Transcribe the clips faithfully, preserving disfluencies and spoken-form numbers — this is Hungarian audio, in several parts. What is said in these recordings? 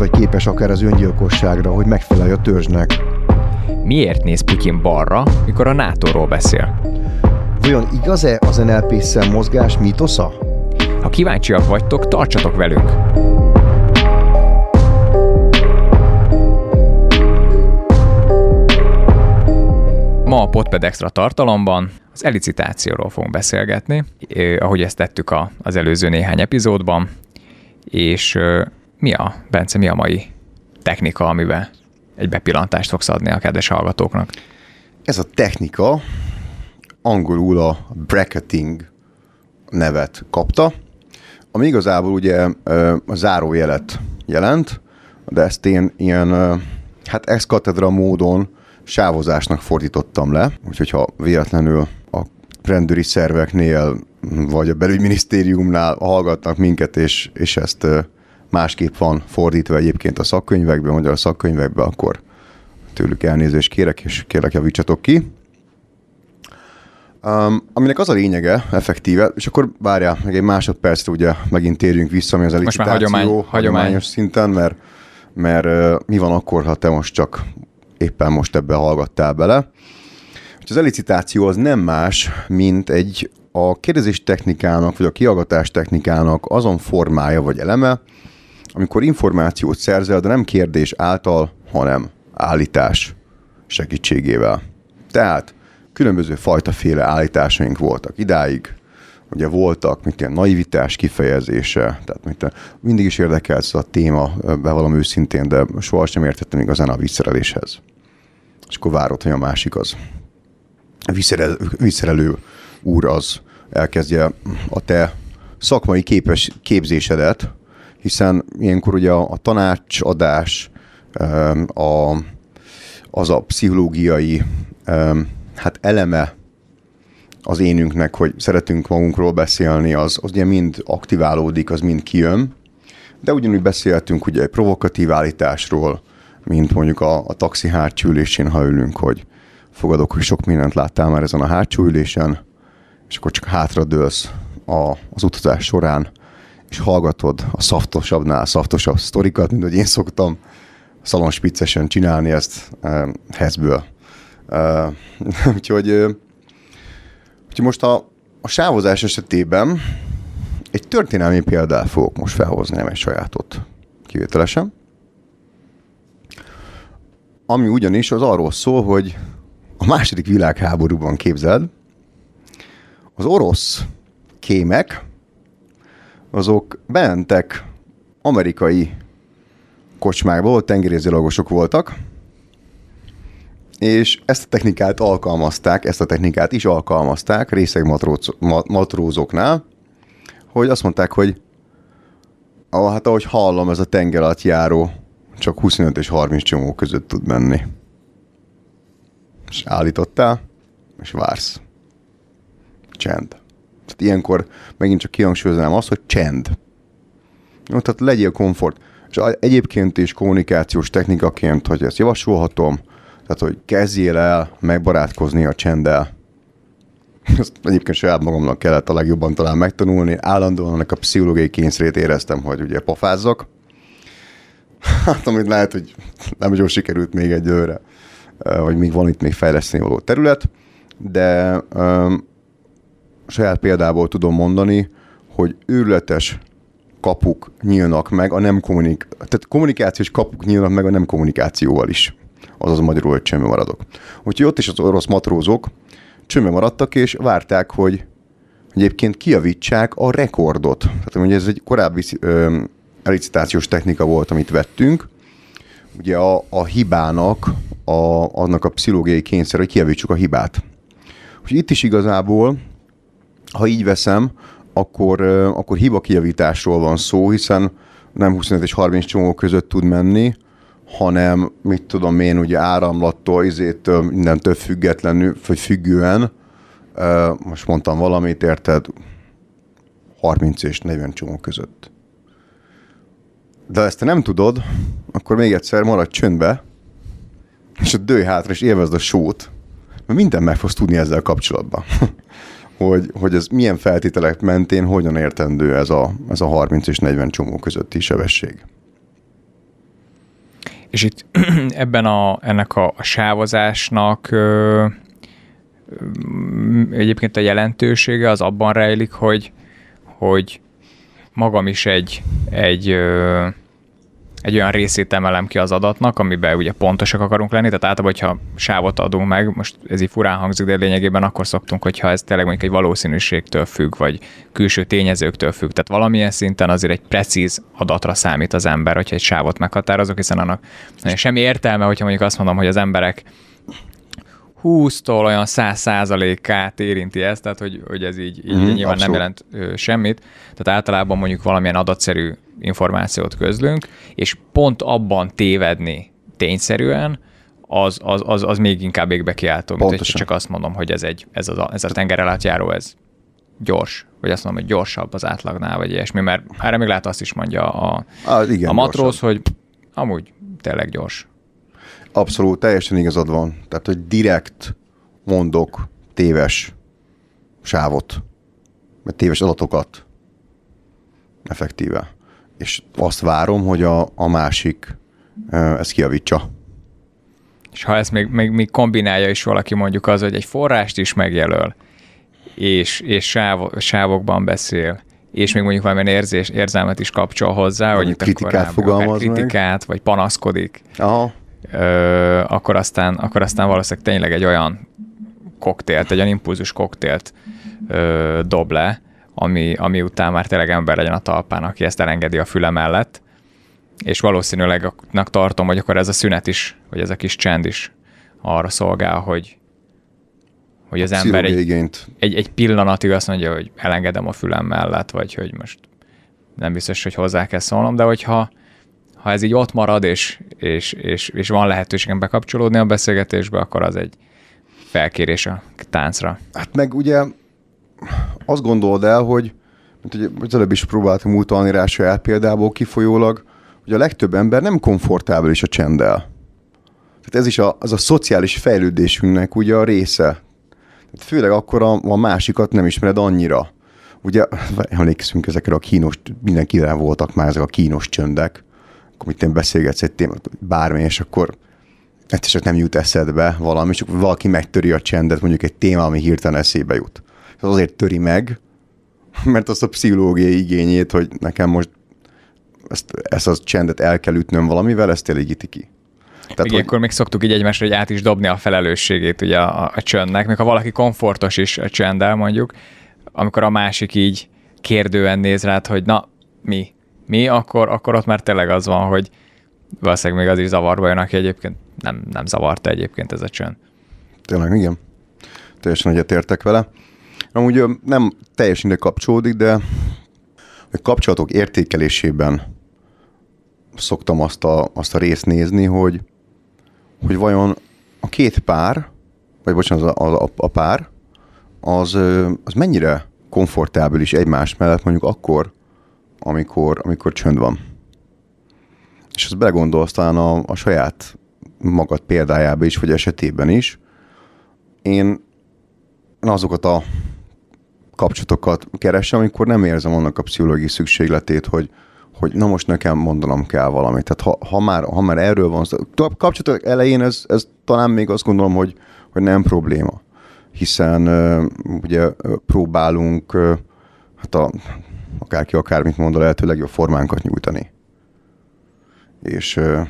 vagy képes akár az öngyilkosságra, hogy megfelelj a törzsnek. Miért néz Putyin balra, mikor a nátóról beszél? Vajon igaz-e az en el pé szemmozgás mítosza? Ha kíváncsiak vagytok, tartsatok velünk! Ma a Podped Extra tartalomban az elicitációról fogunk beszélgetni, eh, ahogy ezt tettük a, az előző néhány epizódban, és eh, mi a, Bence, mi a mai technika, amiben egy bepillantást fogsz adni a kedves hallgatóknak? Ez a technika angolul a bracketing nevet kapta, ami igazából ugye a zárójelet jelent, de ezt én ilyen hát ex cathedra módon sávozásnak fordítottam le, úgyhogy ha véletlenül a rendőri szerveknél vagy a belügyminisztériumnál hallgatnak minket, és, és ezt másképp van fordítva egyébként a szakkönyvekben, magyar a szakkönyvekben, akkor tőlük elnézést kérek, és kérlek javítsatok ki. Um, aminek az a lényege, effektíve, és akkor várjál, meg egy másodpercre ugye megint térjünk vissza, ami az elicitáció hagyomány, hagyományos szinten, mert, mert uh, mi van akkor, ha te most csak éppen most ebbe hallgattál bele. És az elicitáció az nem más, mint egy a kérdezés technikának, vagy a kihallgatás technikának azon formája vagy eleme, amikor információt szerzel, de nem kérdés által, hanem állítás segítségével. Tehát különböző fajtaféle állításaink voltak idáig. Ugye voltak, mint ilyen naivitás kifejezése, tehát mint mindig is érdekelt ez a téma, bevallom őszintén, de sohasem értettem igazán a visszaszereléshez. És akkor várod, hogy a másik az. A visszerel, visszerelő úr az elkezdje a te szakmai képes, képzésedet, hiszen ilyenkor ugye a, a tanácsadás, a, az a pszichológiai hát eleme az énünknek, hogy szeretünk magunkról beszélni, az, az ugye mind aktiválódik, az mind kijön. De ugyanúgy beszéltünk ugye egy provokatív állításról, mint mondjuk a, a taxi hátsó ülésén, ha ülünk, hogy fogadok, hogy sok mindent láttál már ezen a hátsó ülésen, és akkor csak hátradőlsz a, az utazás során, és hallgatod a szaftosabbnál szaftosabb sztorikat, mint hogy én szoktam szalonspiccesen csinálni ezt eh, hezből. Uh, úgyhogy, uh, úgyhogy most a, a sávozás esetében egy történelmi példát fogok most felhozni, nem egy sajátot kivételesen. Ami ugyanis az arról szól, hogy a második világháborúban, képzeld, az orosz kémek, azok bementek amerikai kocsmákba, ahol tengerészgyalogosok voltak, és ezt a technikát alkalmazták, ezt a technikát is alkalmazták részeg matróz, matrózoknál, hogy azt mondták, hogy ah, hát ahogy hallom, ez a tengeralattjáró csak huszonöt és harminc csomó között tud menni. És állítottál, és vársz. Csend. Tehát ilyenkor megint csak kihangsúlyoznám azt, hogy csend. Jó, tehát legyél komfort. És egyébként is kommunikációs technikaként, hogy ezt javasolhatom, tehát, hogy kezdjél el megbarátkozni a csenddel. Ezt egyébként saját magamnak kellett a legjobban talán megtanulni. Állandóan ennek a pszichológiai kényszerét éreztem, hogy ugye pofázzak. Hát, amit lehet, hogy nem jól sikerült még egyőre, hogy még van itt még fejleszteni való terület, de um, saját példából tudom mondani, hogy őrületes kapuk nyílnak meg a nem kommunik... Tehát kommunikációs kapuk nyílnak meg a nem kommunikációval is. Azaz magyarul, hogy csömbbe maradok. Úgyhogy ott is az orosz matrózok csömbbe maradtak, és várták, hogy egyébként kijavítsák a rekordot. Tehát ugye ez egy korábbi ö, elicitációs technika volt, amit vettünk. Ugye a, a hibának, a, annak a pszichológiai kényszer, hogy kijavítsuk a hibát. Úgyhogy itt is igazából, ha így veszem, akkor, ö, akkor hiba kijavításról van szó, hiszen nem huszonöt és harminc csomó között tud menni, hanem, mit tudom én, ugye áramlattól, izétől, mindentől függetlenül, vagy függően, most mondtam valamit, érted, harminc és negyven csomó között. De ezt te nem tudod, akkor még egyszer maradj csöndbe, és a dőj hátra, és élvezd a sót, mert mindent meg fogsz tudni ezzel kapcsolatban. hogy, hogy ez milyen feltételek mentén, hogyan értendő ez a, ez a harminc és negyven csomó közötti sebesség. És itt ebben a, ennek a, a sávozásnak ö, ö, egyébként a jelentősége az abban rejlik, hogy, hogy magam is egy, egy, ö, egy olyan részét emelem ki az adatnak, amiben ugye pontosak akarunk lenni, tehát általában, hogyha sávot adunk meg, most ez így furán hangzik, de lényegében akkor szoktunk, hogyha ez tényleg mondjuk egy valószínűségtől függ, vagy külső tényezőktől függ, tehát valamilyen szinten azért egy precíz adatra számít az ember, hogyha egy sávot meghatározok, hiszen annak semmi értelme, hogyha mondjuk azt mondom, hogy az emberek húsztól olyan száz százalékát érinti ezt, tehát hogy, hogy ez így, így mm, nyilván abszolút nem jelent ö, semmit. Tehát általában mondjuk valamilyen adatszerű információt közlünk, és pont abban tévedni tényszerűen, az, az, az, az még inkább égbe kiáltó, mint hogy csak azt mondom, hogy ez, egy, ez, a, ez a tengerellátjáró, ez gyors, vagy azt mondom, hogy gyorsabb az átlagnál, vagy ilyesmi, mert erre még lehet azt is mondja a, ah, igen, a matróz, hogy amúgy tényleg gyors. Abszolút, teljesen igazad van. Tehát, hogy direkt mondok téves sávot, vagy téves adatokat effektíve. És azt várom, hogy a, a másik ezt kijavítsa. És ha ezt még, még, még kombinálja is valaki, mondjuk az, hogy egy forrást is megjelöl, és, és sáv, sávokban beszél, és még mondjuk valamilyen érzés, érzelmet is kapcsol hozzá, hogy itt kritikát fogalmaz meg. Kritikát, vagy panaszkodik. Aha. Ö, akkor, aztán, akkor aztán valószínűleg tényleg egy olyan koktélt, egy olyan impulzus koktélt ö, dob le, ami, ami után már tényleg ember legyen a talpán, aki ezt elengedi a füle mellett, és valószínűleg tartom, hogy akkor ez a szünet is, vagy ez a kis csend is arra szolgál, hogy, hogy az ember egy, egy, egy pillanatig azt mondja, hogy elengedem a fülem mellett, vagy hogy most nem biztos, hogy hozzá kell szólnom, de hogyha ha ez így ott marad, és, és, és, és van lehetőségem bekapcsolódni a beszélgetésbe, akkor az egy felkérés a táncra. Hát meg ugye azt gondold el, hogy mint ugye az előbb is próbáltam utalni rá saját példából kifolyólag, hogy a legtöbb ember nem komfortábilis a csenddel. Tehát ez is a, az a szociális fejlődésünknek ugye a része. Tehát főleg akkor a, a másikat nem ismered annyira. Ugye emlékszünk ezekre a kínos, mindenkivel voltak már ezek a kínos csöndek, akkor mit én beszélgetsz egy témát, bármi, és akkor egyszer csak nem jut eszedbe valami, és akkor valaki megtöri a csendet, mondjuk egy téma, ami hirtelen eszébe jut. Ez azért töri meg, mert azt a pszichológiai igényét, hogy nekem most ezt, ezt a csendet el kell ütnöm valamivel, ezt elégíti ki. Tehát, igen, hogy... akkor még szoktuk így egymásra, hogy át is dobni a felelősségét ugye a, a, a csöndnek, még ha valaki komfortos is a csönddel mondjuk, amikor a másik így kérdően néz rád, hogy na, mi? Mi? Akkor, akkor ott már tényleg az van, hogy valószínűleg még az is zavarba jön, aki egyébként nem, nem zavarta egyébként ez a csönd. Tényleg, igen. Teljesen egyetértek vele. Amúgy nem teljesen ide kapcsolódik, de a kapcsolatok értékelésében szoktam azt a, azt a részt nézni, hogy, hogy vajon a két pár, vagy bocsánat, a, a, a pár, az, az mennyire komfortábilis egymás mellett mondjuk akkor, amikor, amikor csönd van. És ezt belegondolsz talán a, a saját magad példájába is, vagy esetében is. Én azokat a kapcsolatokat keresem, amikor nem érzem annak a pszichológiai szükségletét, hogy, hogy na most nekem mondanom kell valamit. Tehát ha, ha, már, ha már erről van, a kapcsolatok elején ez, ez talán még azt gondolom, hogy, hogy nem probléma. Hiszen uh, ugye próbálunk uh, hát a, akárki akármit mond, a lehető legjobb formánkat nyújtani. És, uh,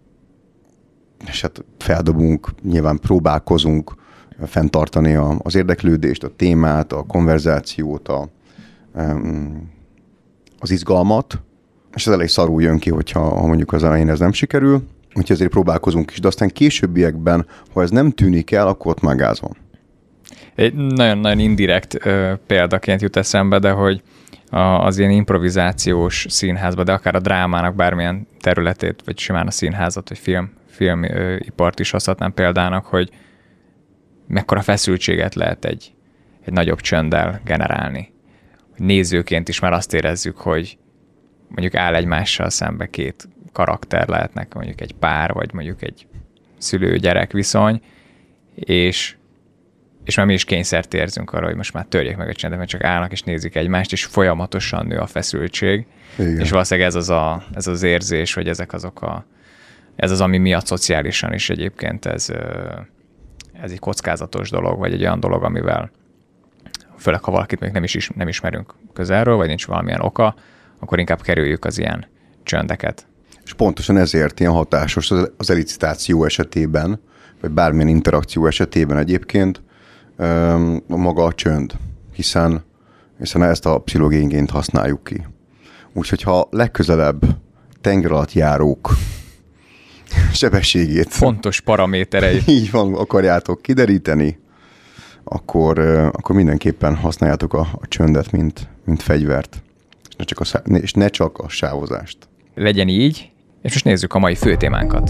és hát feldobunk, nyilván próbálkozunk fenntartani a, az érdeklődést, a témát, a konverzációt, a, um, az izgalmat, és ez elég szarul jön ki, hogyha ha mondjuk az elején ez nem sikerül, úgyhogy azért próbálkozunk is, de aztán későbbiekben, ha ez nem tűnik el, akkor ott már gáz van. Egy nagyon-nagyon indirekt ö, példaként jut eszembe, de hogy a, az ilyen improvizációs színházban, de akár a drámának bármilyen területét, vagy simán a színházat, vagy film, filmipart is hozhatnám példának, hogy mekkora feszültséget lehet egy, egy nagyobb csönddel generálni. Nézőként is már azt érezzük, hogy mondjuk áll egymással szembe két karakter, lehetnek mondjuk egy pár, vagy mondjuk egy szülő-gyerek viszony, és, és már mi is kényszert érzünk arra, hogy most már törjék meg a csendet, mert csak állnak és nézik egymást, és folyamatosan nő a feszültség. Igen. És valószínűleg ez az, a, ez az érzés, hogy ezek azok a ez az, ami miatt szociálisan is egyébként ez, ez egy kockázatos dolog, vagy egy olyan dolog, amivel főleg, ha valakit még nem, is, is, nem ismerünk közelről, vagy nincs valamilyen oka, akkor inkább kerüljük az ilyen csöndeket. És pontosan ezért ilyen hatásos az elicitáció esetében, vagy bármilyen interakció esetében egyébként maga a csönd, hiszen, hiszen ezt a pszichológiai igényt használjuk ki. Úgyhogy ha legközelebb tengeralattjárók sebességét, fontos paraméterei, így van, akarjátok kideríteni, akkor, akkor mindenképpen használjátok a, a csöndet, mint, mint fegyvert, és ne, csak a, és ne csak a sávozást. Legyen így, és most nézzük a mai fő témánkat.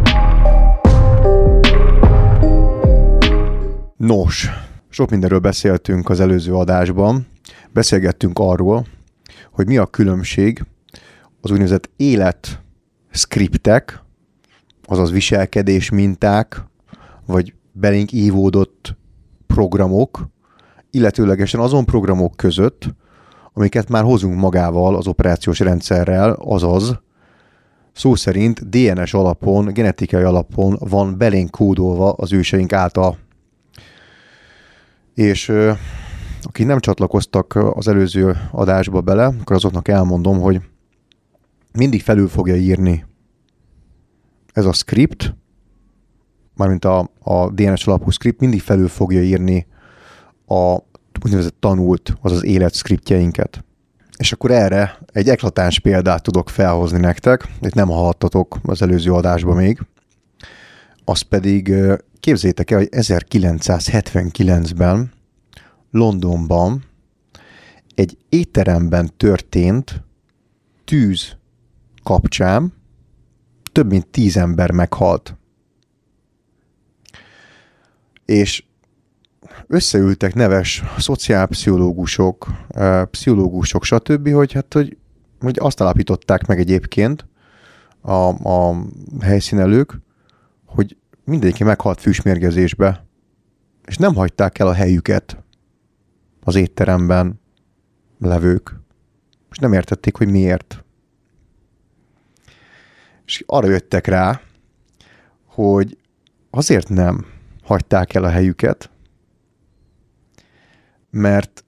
Nos, sok mindenről beszéltünk az előző adásban. Beszélgettünk arról, hogy mi a különbség az úgynevezett életszkriptek, azaz viselkedés minták, vagy belénk ívódott programok, illetőlegesen azon programok között, amiket már hozunk magával az operációs rendszerrel, azaz szó szerint dé en es alapon, genetikai alapon van belénk kódolva az őseink által. És ö, akik nem csatlakoztak az előző adásba bele, akkor azoknak elmondom, hogy mindig felül fogja írni ez a script, mármint a, a dé en es alapú script mindig felül fogja írni a úgynevezett tanult, azaz életszkriptjeinket. És akkor erre egy eklatáns példát tudok felhozni nektek, itt nem hallhattatok az előző adásban még, az pedig képzeljétek el, hogy ezerkilencszázhetvenkilencben Londonban egy étteremben történt tűz kapcsán több mint tíz ember meghalt. És összeültek neves szociálpszichológusok, pszichológusok, stb., hogy, hát, hogy, hogy azt állapították meg egyébként a, a helyszínelők, hogy mindenki meghalt fűsmérgezésbe, és nem hagyták el a helyüket az étteremben levők, és nem értették, hogy miért. És arra jöttek rá, hogy azért nem hagyták el a helyüket, mert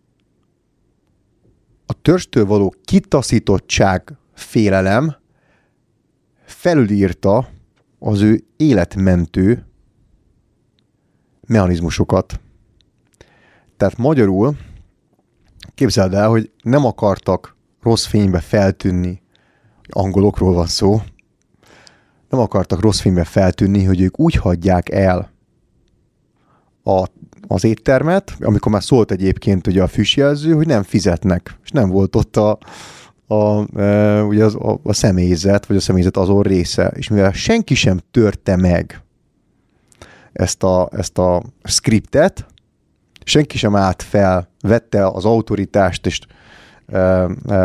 a törstől való kitaszítottság félelem felülírta az ő életmentő mechanizmusokat. Tehát magyarul képzeld el, hogy nem akartak rossz fénybe feltűnni, angolokról van szó, nem akartak rossz fénybe feltűnni, hogy ők úgy hagyják el a, az éttermet, amikor már szólt egyébként ugye a füstjelző, hogy nem fizetnek, és nem volt ott a, a, e, ugye az, a, a személyzet, vagy a személyzet azon része. És mivel senki sem törte meg ezt a, ezt a scriptet, senki sem állt fel, vette az autoritást, és e, e,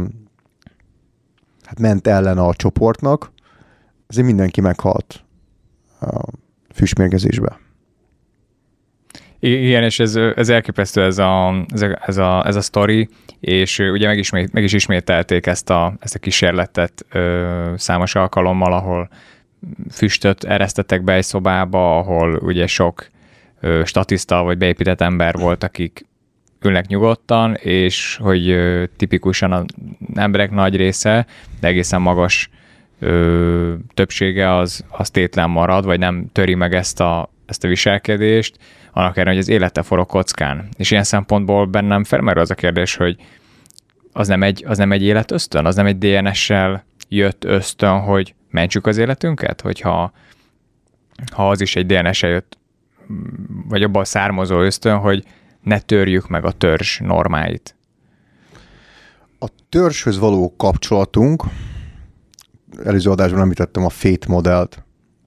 hát ment ellen a csoportnak, azért mindenki meghalt a füstmérgezésbe. Igen, és ez, ez elképesztő ez a, ez a, ez a, ez a sztori, és ugye meg is, meg is ismételték ezt a, ezt a kísérletet ö, számos alkalommal, ahol füstöt eresztettek be egy szobába, ahol ugye sok ö, statiszta vagy beépített ember volt, akik ülnek nyugodtan, és hogy ö, tipikusan az emberek nagy része, de egészen magas ö, többsége az, az tétlen marad, vagy nem töri meg ezt a, ezt a viselkedést, annak ellenére, hogy az élete forog kockán. És ilyen szempontból bennem felmerül az a kérdés, hogy az nem egy, az nem egy életösztön, az nem egy dé en es-sel jött ösztön, hogy mentsük az életünket? Hogyha ha az is egy dé en es-sel jött, vagy abban származó ösztön, hogy ne törjük meg a törzs normáit. A törzshöz való kapcsolatunk, előző adásban említettem a Fate modellt,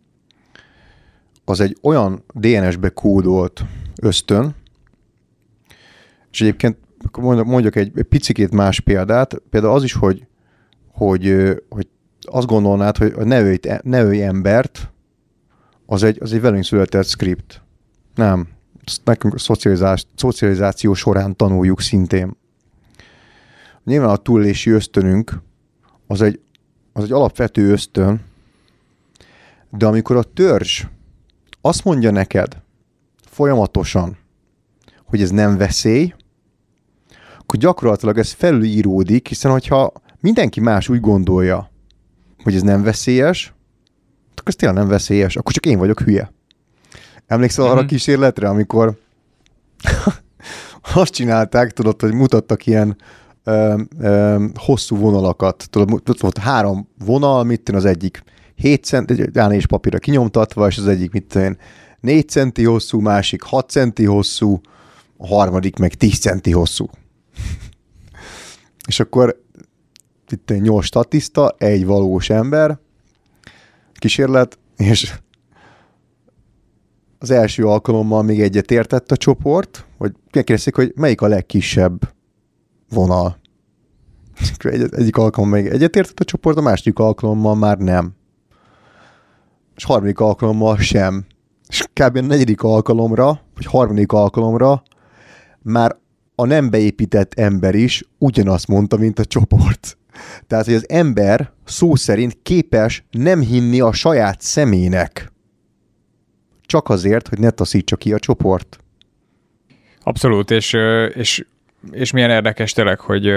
az egy olyan dé en es-be kódolt ösztön, és egyébként mondjak egy, egy picikét más példát, például az is, hogy, hogy, hogy azt gondolnád, hogy ne ölj, ne ölj embert, az egy, az egy velünk született script. Nem. Ezt nekünk a szocializáció során tanuljuk szintén. Nyilván a túlélési ösztönünk az egy, az egy alapvető ösztön, De amikor a törzs azt mondja neked folyamatosan, hogy ez nem veszély, akkor gyakorlatilag ez felülíródik, hiszen hogyha mindenki más úgy gondolja, hogy ez nem veszélyes, akkor ez tényleg nem veszélyes, akkor csak én vagyok hülye. Emlékszel mm-hmm. arra a kísérletre, amikor azt csinálták, tudod, hogy mutattak ilyen ö, ö, hosszú vonalakat. Tudod, volt három vonal, mit tűn az egyik hét centi, és papírra kinyomtatva, és az egyik mit tűn négy centi hosszú, másik hat centi hosszú, a harmadik meg tíz centi hosszú. És akkor itt egy nyolc statiszta, egy valós ember, kísérlet, és az első alkalommal még egyet értett a csoport, hogy megkérdezték, hogy melyik a legkisebb vonal. Egy, egyik alkalommal még egyet értett a csoport, a második alkalommal már nem. És harmadik alkalommal sem. És kb. A negyedik alkalomra, vagy harmadik alkalomra már a nem beépített ember is ugyanazt mondta, mint a csoport. Tehát, hogy az ember szó szerint képes nem hinni a saját szemének. Csak azért, hogy ne taszítsa ki a csoport. Abszolút, és, és, és milyen érdekes tényleg, hogy,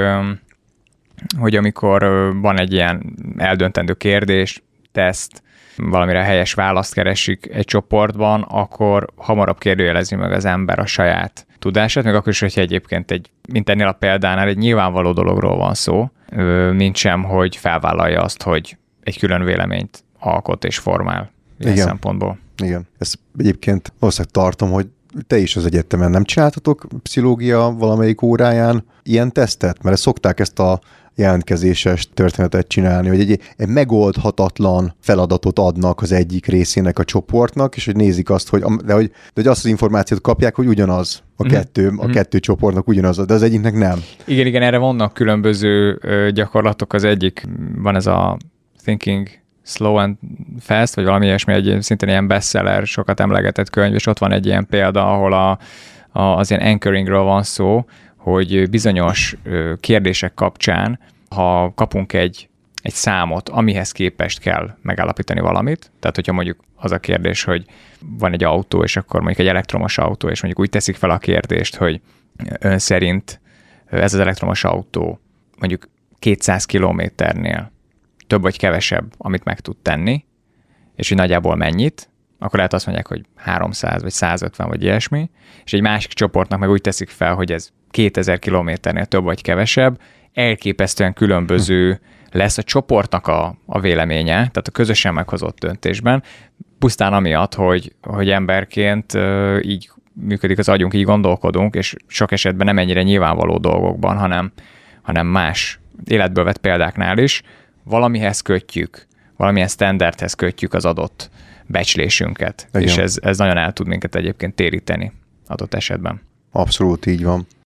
hogy amikor van egy ilyen eldöntendő kérdés, teszt, valamire helyes választ keresik egy csoportban, akkor hamarabb kérdőjelezi meg az ember a saját tudását, meg akkor is, hogyha egyébként egy, mint ennél a példánál, egy nyilvánvaló dologról van szó, mint sem, hogy felvállalja azt, hogy egy külön véleményt alkot és formál ilyen Igen. szempontból. Igen. Ezt egyébként valószínűleg tartom, hogy te is az egyetemen nem csináltatok pszichológia valamelyik óráján ilyen tesztet? Mert szokták ezt a jelentkezéses történetet csinálni, hogy egy, egy megoldhatatlan feladatot adnak az egyik részének a csoportnak, és hogy nézik azt, hogy, de hogy, de hogy azt az információt kapják, hogy ugyanaz a mm-hmm. kettő, a mm-hmm. kettő csoportnak ugyanaz, de az egyiknek nem. Igen, igen, erre vannak különböző gyakorlatok. Az egyik van ez a Thinking Slow and Fast, vagy valami ilyesmi, egy szintén ilyen bestseller, sokat emlegetett könyv, és ott van egy ilyen példa, ahol a, a, az ilyen anchoringről van szó, hogy bizonyos kérdések kapcsán, ha kapunk egy, egy számot, amihez képest kell megállapítani valamit, tehát hogyha mondjuk az a kérdés, hogy van egy autó, és akkor mondjuk egy elektromos autó, és mondjuk úgy teszik fel a kérdést, hogy ön szerint ez az elektromos autó mondjuk kétszáz kilométernél több vagy kevesebb, amit meg tud tenni, és hogy nagyjából mennyit, akkor lehet azt mondják, hogy háromszáz vagy százötven vagy ilyesmi, és egy másik csoportnak meg úgy teszik fel, hogy ez kétezer kilométernél több vagy kevesebb, elképesztően különböző lesz a csoportnak a, a véleménye, tehát a közösen meghozott döntésben, pusztán amiatt, hogy, hogy emberként így működik az agyunk, így gondolkodunk, és sok esetben nem ennyire nyilvánvaló dolgokban, hanem, hanem más életből vett példáknál is, valamihez kötjük, valamilyen standardhez kötjük az adott becslésünket, igen. És ez, ez nagyon el tud minket egyébként téríteni adott esetben. Abszolút így van.